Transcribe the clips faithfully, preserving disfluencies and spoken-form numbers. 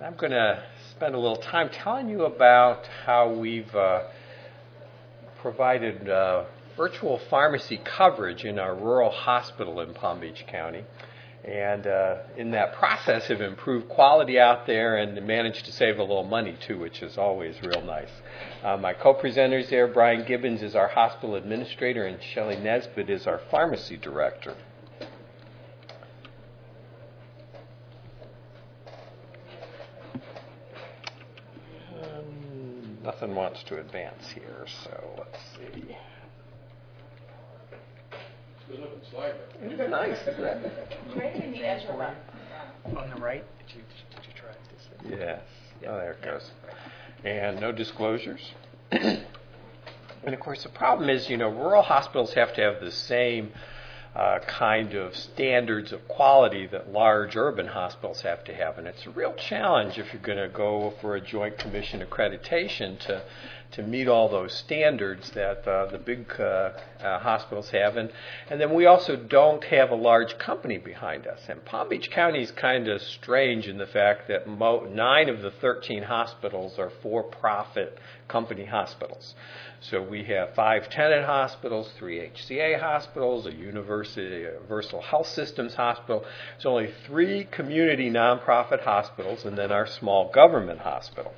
I'm going to spend a little time telling you about how we've uh, provided uh, virtual pharmacy coverage in our rural hospital in Palm Beach County. And uh, in that process have improved quality out there and managed to save a little money too, which is always real nice. Uh, my co-presenters there, Brian Gibbons is our hospital administrator and Shelley Nesbitt is our pharmacy director. Um, nothing wants to advance here, so let's see. Isn't it nice, isn't it? Right in the edge of that. On the right? Did you, did you try this? Yes. Oh, there it goes. And no disclosures. And of course, the problem is, you know, rural hospitals have to have the same uh, kind of standards of quality that large urban hospitals have to have. And it's a real challenge if you're going to go for a Joint Commission accreditation to to meet all those standards that uh, the big uh, uh, hospitals have. And, and then we also don't have a large company behind us. And Palm Beach County is kind of strange in the fact that mo- nine of the thirteen hospitals are for-profit company hospitals. So we have five tenant hospitals, three H C A hospitals, a university, Universal Health Systems hospital. There's only three community nonprofit hospitals and then our small government hospital.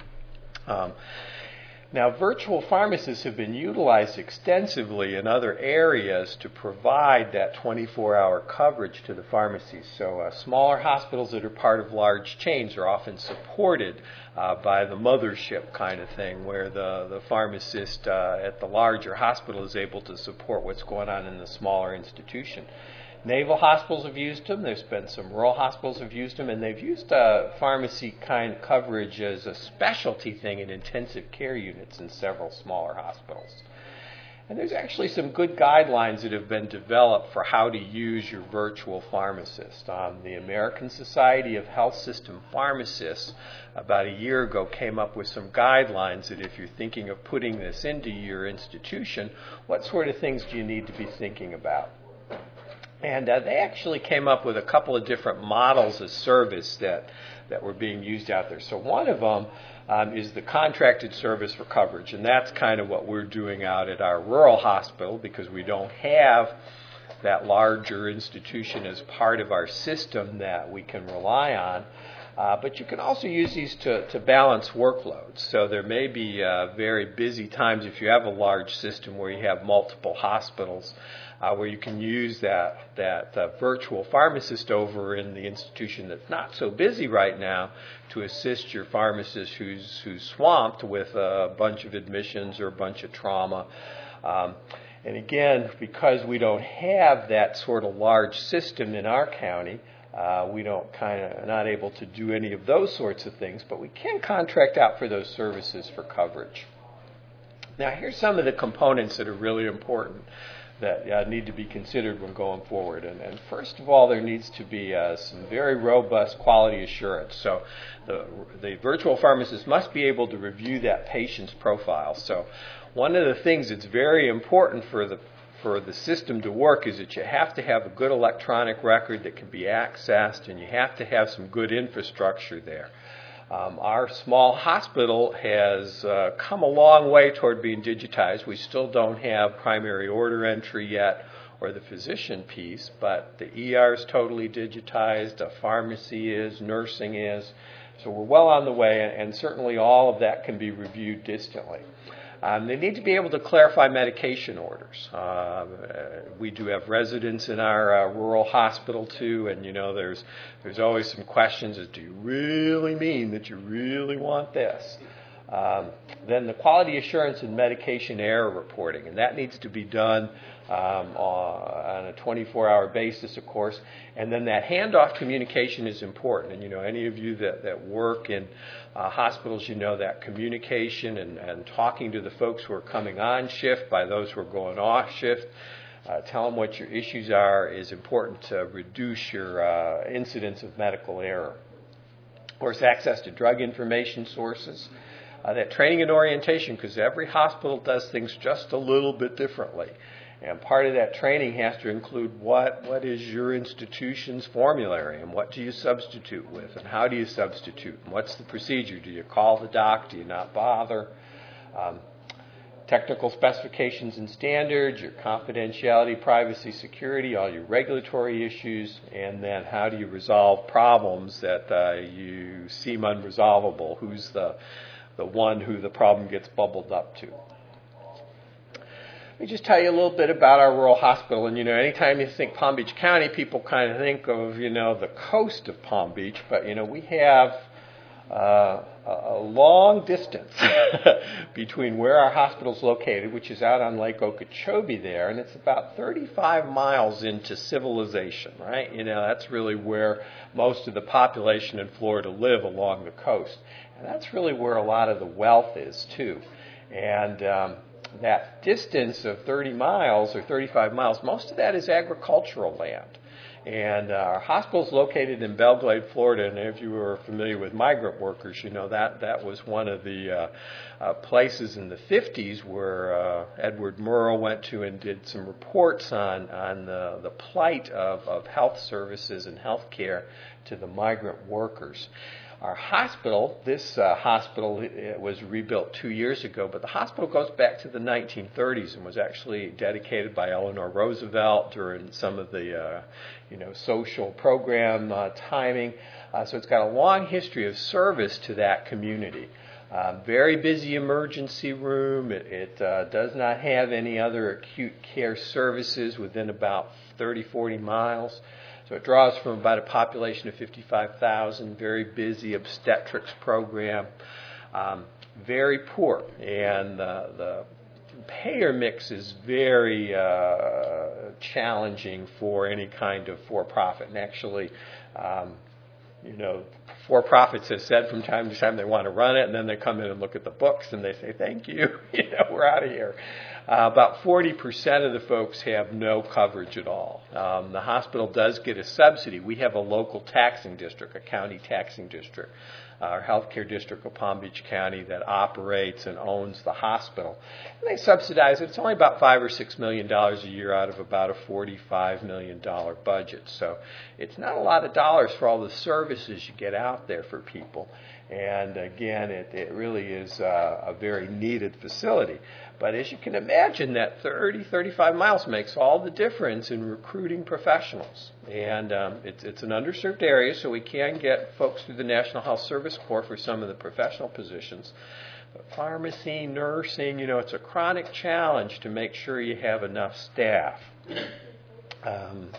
Um, Now, virtual pharmacists have been utilized extensively in other areas to provide that twenty-four hour coverage to the pharmacies. So uh, smaller hospitals that are part of large chains are often supported uh, by the mothership kind of thing, where the, the pharmacist uh, at the larger hospital is able to support what's going on in the smaller institution. Naval hospitals have used them. There's been some rural hospitals have used them, and they've used uh, pharmacy kind of coverage as a specialty thing in intensive care units in several smaller hospitals. And there's actually some good guidelines that have been developed for how to use your virtual pharmacist. Um, the American Society of Health System Pharmacists about a year ago came up with some guidelines that if you're thinking of putting this into your institution, what sort of things do you need to be thinking about? And uh, they actually came up with a couple of different models of service that, that were being used out there. So one of them um, is the contracted service for coverage, and that's kind of what we're doing out at our rural hospital because we don't have that larger institution as part of our system that we can rely on. Uh, but you can also use these to, to balance workloads. So there may be uh, very busy times if you have a large system where you have multiple hospitals uh, where you can use that, that uh, virtual pharmacist over in the institution that's not so busy right now to assist your pharmacist who's, who's swamped with a bunch of admissions or a bunch of trauma. Um, and again, because we don't have that sort of large system in our county, Uh, we don't kind of not able to do any of those sorts of things, but we can contract out for those services for coverage. Now, here's some of the components that are really important that uh, need to be considered when going forward. And, and first of all, there needs to be uh, some very robust quality assurance. So the, the virtual pharmacist must be able to review that patient's profile. So one of the things that's very important for the for the system to work is that you have to have a good electronic record that can be accessed, and you have to have some good infrastructure there. Um, our small hospital has uh, come a long way toward being digitized. We still don't have primary order entry yet or the physician piece, but the E R is totally digitized, the pharmacy is, nursing is. So we're well on the way, and certainly all of that can be reviewed distantly. Um, they need to be able to clarify medication orders. Uh, we do have residents in our uh, rural hospital too, and you know there's there's always some questions as do you really mean that you really want this? Um, then the quality assurance and medication error reporting, and that needs to be done um, on a twenty-four hour basis, of course. And then that handoff communication is important. And you know, any of you that, that work in uh, hospitals, you know that communication and, and talking to the folks who are coming on shift by those who are going off shift, uh, tell them what your issues are is important to reduce your uh, incidence of medical error. Of course, access to drug information sources. Uh, that training and orientation, because every hospital does things just a little bit differently. And part of that training has to include what, what is your institution's formulary and what do you substitute with and how do you substitute and what's the procedure? Do you call the doc? Do you not bother? Um, technical specifications and standards, your confidentiality, privacy, security, all your regulatory issues, and then how do you resolve problems that uh, you seem unresolvable? Who's the, the one who the problem gets bubbled up to? Let me just tell you a little bit about our rural hospital. And, you know, anytime you think Palm Beach County, people kind of think of, you know, the coast of Palm Beach. But, you know, we have uh, a long distance between where our hospital is located, which is out on Lake Okeechobee there, and it's about thirty-five miles into civilization, right? You know, that's really where most of the population in Florida live, along the coast. And that's really where a lot of the wealth is, too. And um, that distance of thirty miles or thirty-five miles, most of that is agricultural land. And uh, our hospital is located in Belle Glade, Florida, and if you were familiar with migrant workers, you know that that was one of the uh, uh, places in the fifties where uh, Edward Murrow went to and did some reports on, on the, the plight of, of health services and health care to the migrant workers. Our hospital, this uh, hospital it was rebuilt two years ago, but the hospital goes back to the nineteen thirties and was actually dedicated by Eleanor Roosevelt during some of the uh, you know, social program uh, timing. Uh, so it's got a long history of service to that community. Uh, very busy emergency room. It, it uh, does not have any other acute care services within about thirty, forty miles. So it draws from about a population of fifty-five thousand, very busy obstetrics program, um, very poor. And uh, the payer mix is very uh, challenging for any kind of for-profit. And actually, um, you know, for-profits have said from time to time they want to run it, and then they come in and look at the books and they say, thank you, you know, we're out of here. Uh, about forty percent of the folks have no coverage at all. Um, the hospital does get a subsidy. We have a local taxing district, a county taxing district, uh, our healthcare district of Palm Beach County that operates and owns the hospital. And they subsidize it. It's only about five or six million dollars a year out of about a forty-five million dollars budget. So it's not a lot of dollars for all the services you get out there for people. And again, it, it really is uh, a very needed facility. But as you can imagine, that thirty, thirty-five miles makes all the difference in recruiting professionals. And um, it's, it's an underserved area, so we can get folks through the National Health Service Corps for some of the professional positions. But pharmacy, nursing, you know, it's a chronic challenge to make sure you have enough staff. Um,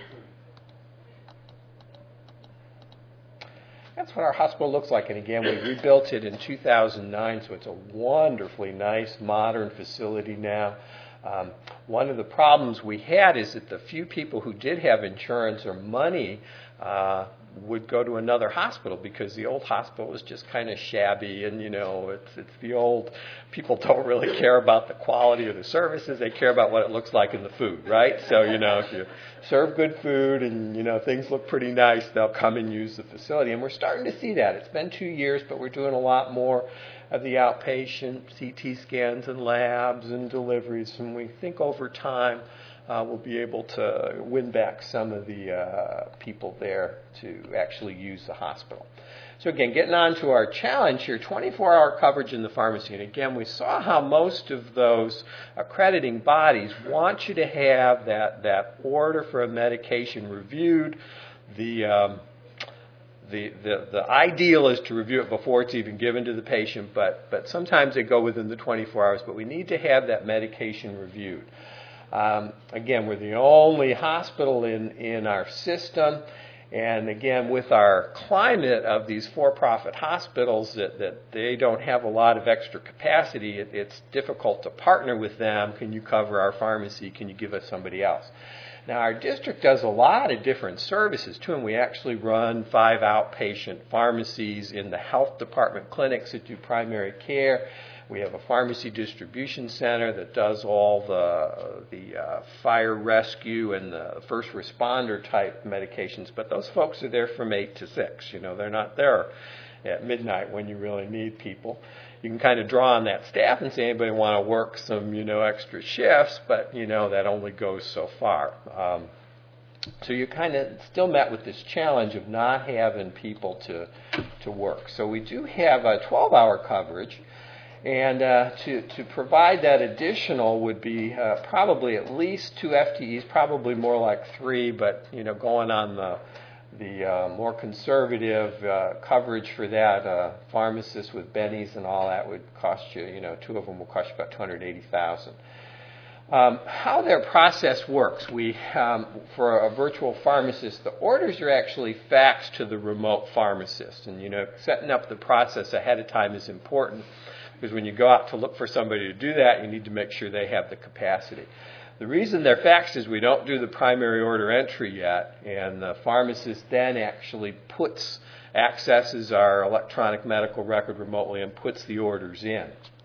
That's what our hospital looks like. And again, we rebuilt it in two thousand nine, so it's a wonderfully nice, modern facility now. Um, one of the problems we had is that the few people who did have insurance or money uh, would go to another hospital because the old hospital was just kind of shabby, and you know, it's it's the old. People don't really care about the quality of the services; they care about what it looks like in the food, right? So you know, if you serve good food and you know things look pretty nice, they'll come and use the facility. And we're starting to see that. It's been two years, but we're doing a lot more of the outpatient C T scans and labs and deliveries, and we think over time uh, we'll be able to win back some of the uh, people there to actually use the hospital. So again, getting on to our challenge here, twenty-four hour coverage in the pharmacy. And again, we saw how most of those accrediting bodies want you to have that, that order for a medication reviewed. The, um, the, the, the ideal is to review it before it's even given to the patient, but, but sometimes they go within the twenty-four hours. But we need to have that medication reviewed. Um, again, we're the only hospital in, in our system. And again, with our climate of these for-profit hospitals that, that they don't have a lot of extra capacity, it, it's difficult to partner with them. Can you cover our pharmacy? Can you give us somebody else? Now, our district does a lot of different services, too, and we actually run five outpatient pharmacies in the health department clinics that do primary care. We have a pharmacy distribution center that does all the, the uh, fire rescue and the first responder type medications, but those folks are there from eight to six. You know, they're not there at midnight when you really need people. You can kind of draw on that staff and say anybody want to work some, you know, extra shifts, but, you know, that only goes so far. Um, so you kind of still met with this challenge of not having people to, to work. So we do have a twelve-hour coverage, and uh, to, to provide that additional would be uh, probably at least two F T Es, probably more like three, but, you know, going on the The uh, more conservative uh, coverage for that, uh, pharmacists with bennies and all that would cost you, you know, two of them will cost you about two hundred eighty thousand dollars. Um, how their process works, we, um, for a virtual pharmacist, the orders are actually faxed to the remote pharmacist. And, you know, setting up the process ahead of time is important because when you go out to look for somebody to do that, you need to make sure they have the capacity. The reason they're faxed is we don't do the primary order entry yet, and the pharmacist then actually puts, accesses our electronic medical record remotely and puts the orders in.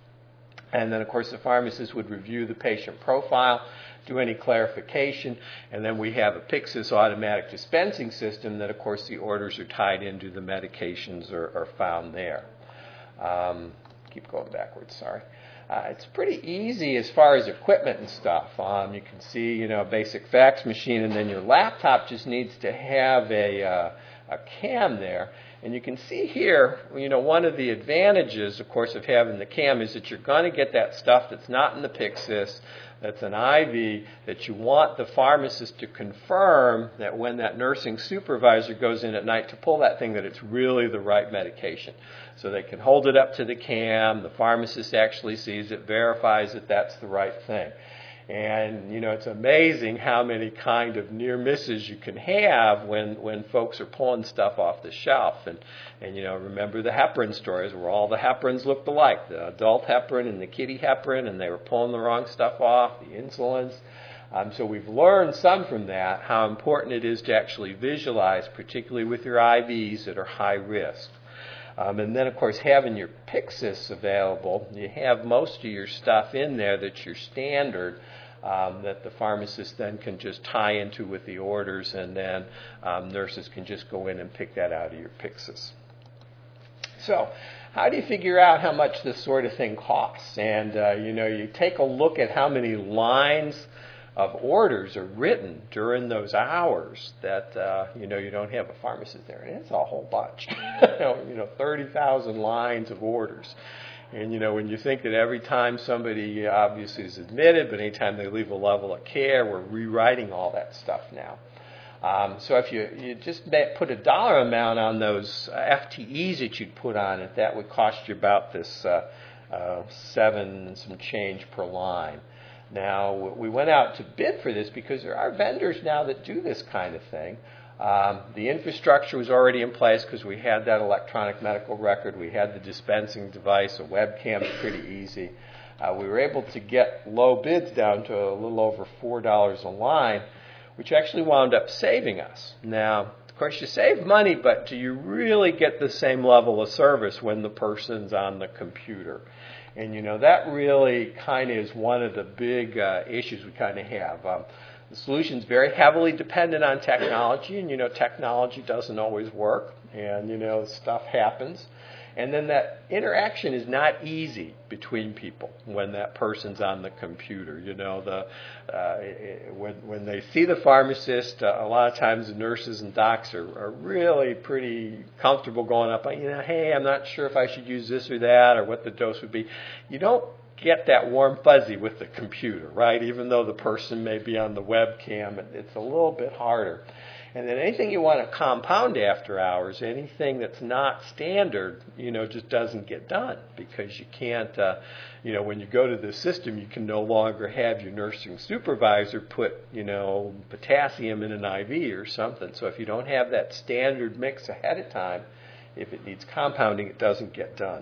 And then, of course, the pharmacist would review the patient profile, do any clarification, and then we have a Pyxis automatic dispensing system that, of course, the orders are tied into the medications are, are found there. Um, keep going backwards, sorry. Uh, it's pretty easy as far as equipment and stuff. Um, you can see, you know, a basic fax machine, and then your laptop just needs to have a, uh, a cam there. And you can see here, you know, one of the advantages, of course, of having the cam is that you're going to get that stuff that's not in the Pyxis, that's an I V, that you want the pharmacist to confirm that when that nursing supervisor goes in at night to pull that thing, that it's really the right medication. So they can hold it up to the cam, the pharmacist actually sees it, verifies that that's the right thing. And, you know, it's amazing how many kind of near misses you can have when, when folks are pulling stuff off the shelf. And, and, you know, remember the heparin stories where all the heparins looked alike, the adult heparin and the kitty heparin, and they were pulling the wrong stuff off, the insulins. Um, so we've learned some from that, how important it is to actually visualize, particularly with your I Vs that are high risk. Um, and then, of course, having your Pyxis available, you have most of your stuff in there that's your standard um, that the pharmacist then can just tie into with the orders, and then um, nurses can just go in and pick that out of your Pyxis. So how do you figure out how much this sort of thing costs? And, uh, you know, you take a look at how many lines of orders are written during those hours that, uh, you know, you don't have a pharmacist there. And it's a whole bunch. you know, thirty thousand lines of orders. And, you know, when you think that every time somebody obviously is admitted, but anytime they leave a level of care, we're rewriting all that stuff now. Um, so if you, you just put a dollar amount on those uh, F T Es that you'd put on it, that would cost you about this uh, uh, seven and some change per line. Now, we went out to bid for this because there are vendors now that do this kind of thing. Um, the infrastructure was already in place because we had that electronic medical record. We had the dispensing device. A webcam is pretty easy. Uh, we were able to get low bids down to a little over four dollars a line, which actually wound up saving us. Now, of course, you save money, but do you really get the same level of service when the person's on the computer? And, you know, that really kind of is one of the big uh, issues we kind of have. Um, the solution's very heavily dependent on technology, and, you know, technology doesn't always work, and, you know, stuff happens. And then that interaction is not easy between people when that person's on the computer. You know, the uh, when when they see the pharmacist, uh, a lot of times the nurses and docs are, are really pretty comfortable going up, you know, hey, I'm not sure if I should use this or that or what the dose would be. You don't get that warm fuzzy with the computer, right? Even though the person may be on the webcam, it's a little bit harder. And then anything you want to compound after hours, anything that's not standard, you know, just doesn't get done because you can't, uh, you know, when you go to the system, you can no longer have your nursing supervisor put, you know, potassium in an I V or something. So if you don't have that standard mix ahead of time, if it needs compounding, it doesn't get done.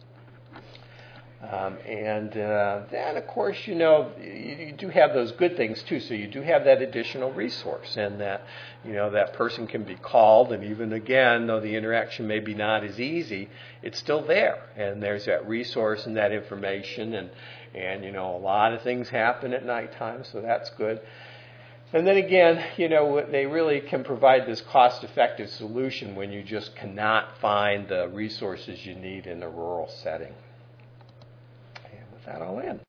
Um, and uh, then, of course, you know, you, you do have those good things, too. So you do have that additional resource, and that, you know, that person can be called. And even, again, though the interaction may be not as easy, it's still there. And there's that resource and that information. And, and you know, a lot of things happen at nighttime, so that's good. And then again, you know, they really can provide this cost-effective solution when you just cannot find the resources you need in a rural setting. And with that, I'll end.